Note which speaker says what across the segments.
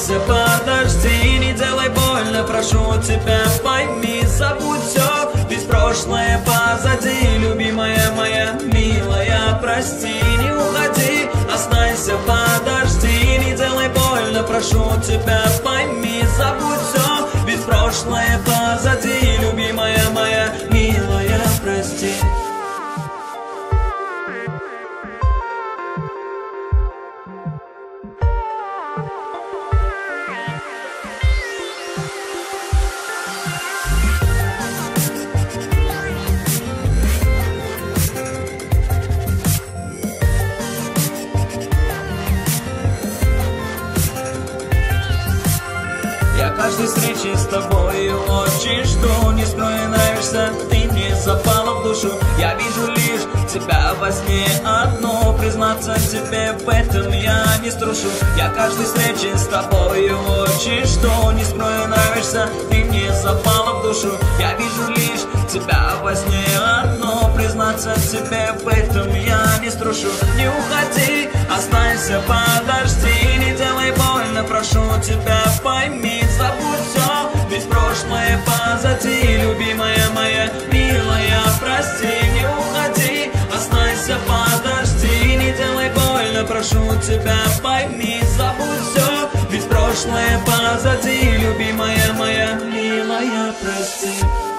Speaker 1: Останься, подожди, не делай больно, прошу тебя, пойми, забудь все, ведь прошлое позади. Любимая моя, милая, прости, не уходи. Останься, подожди, не делай больно, прошу тебя, пойми, забудь все, ведь прошлое позади. Любимая моя, милая, прости. Каждой встречи с тобой очень жду. Не скрою, нравишься, ты мне запала в душу. Я вижу лишь тебя во сне одну. Признаться тебе в этом я не струшу. Я каждой встречи с тобой очень жду. Не скрою, нравишься, ты мне запала в душу. Я вижу лишь тебя во сне одну. Признаться тебе в этом я не струшу. Не уходи, останься, подожди, не делай больно, прошу тебя, пойми, забудь все, ведь прошлое позади. Любимая моя, милая, прости, не уходи, останься, подожди, не делай больно, прошу тебя, пойми, забудь все, ведь прошлое позади. Любимая моя, милая, прости.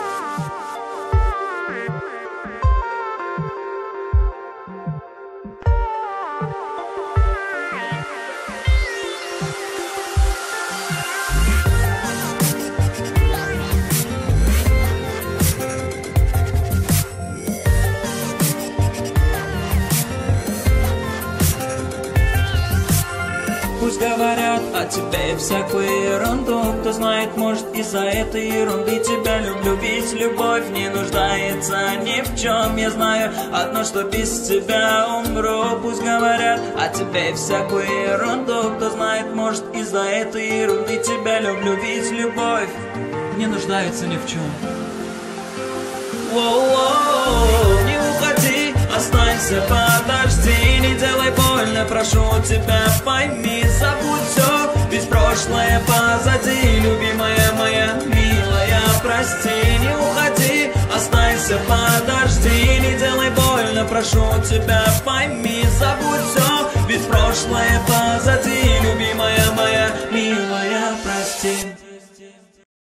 Speaker 1: Пусть говорят о тебе всякую ерунду, кто знает, может, из-за этой ерунды тебя люблю. Ведь любовь не нуждается ни в чем. Я знаю одно, что без тебя умру. Пусть говорят о тебе всякую ерунду, кто знает, может, из-за этой ерунды тебя люблю. Ведь любовь не нуждается ни в чем. Воу-воу, не уходи, останься, подожди, не делай больно, прошу тебя, пойми, забудь все, ведь прошлое позади. Любимая моя, милая, прости, не уходи, останься, подожди, не делай больно, прошу тебя, пойми, забудь все, ведь прошлое позади.